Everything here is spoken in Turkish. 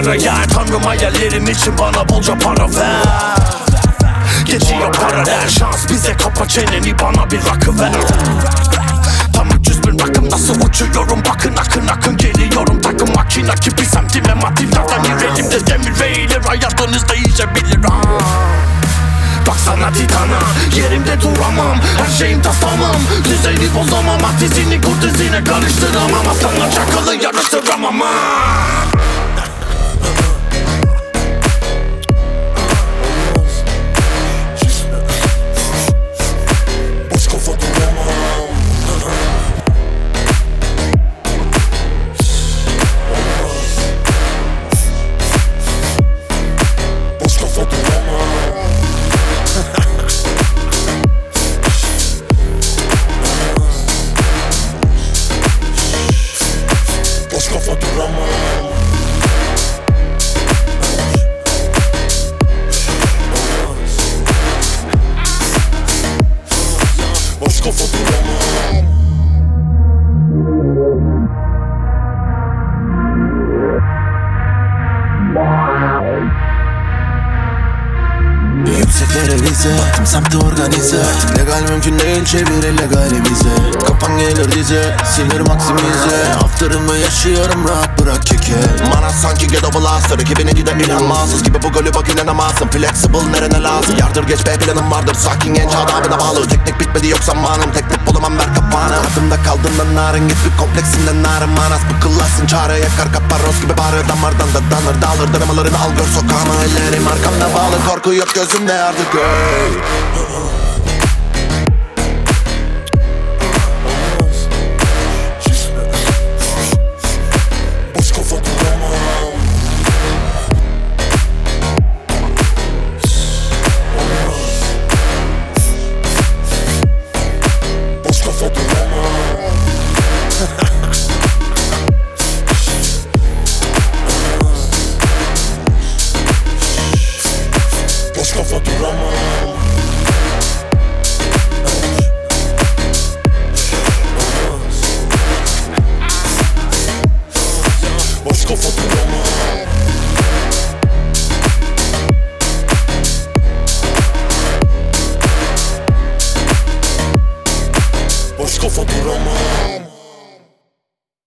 lira yer. Tanrım hayallerim için bana bolca para ver. Geçiyor paralel şans bize, kapa çeneni bana bir rakı ver. Tam 300 bin rakım nasıl uçuyorum, bakın akın akın geliyorum. Takım makina gibi semtime matiflerden yüreğimde demir ve eğilir. Hayatınızda iyice bilir ha. Baksana titana, yerimde duramam. Her şeyim tas tamam, düzeni bozamam. Atizini kurtizine karıştıramam. Aslanla çakalı yarıştıramam ha. Yükseklere vize, tüm semti organize. Legal mümkün değil, çevir illegalize. Kapan gelir dize, sinir maksimize. After'ımı yaşıyorum, rahat bırak keke. Manas sanki ghetto blaster, ekibine gider inanmazsız gibi bu golü bak inanamazsın. Flexible nerene lazım, yardır geç be planım vardır. Sakin genç adamına bağlı, teknik bitmedi yok zamanım. Teknik bulamam ver kapağını, adımda kaldığında narın. Git bir kompleksinden narın manas, bu kıllasın çare. Yakar kaparos gibi bağırır, damardan da danır. Dağılır dramalarını al gör sokağıma. Ellerim arkamda bağlı, korku yok gözümde artık hey. Boş kafa duramam. Boş kafa duramam. Boş kafa duramam. Boş kafa duramam.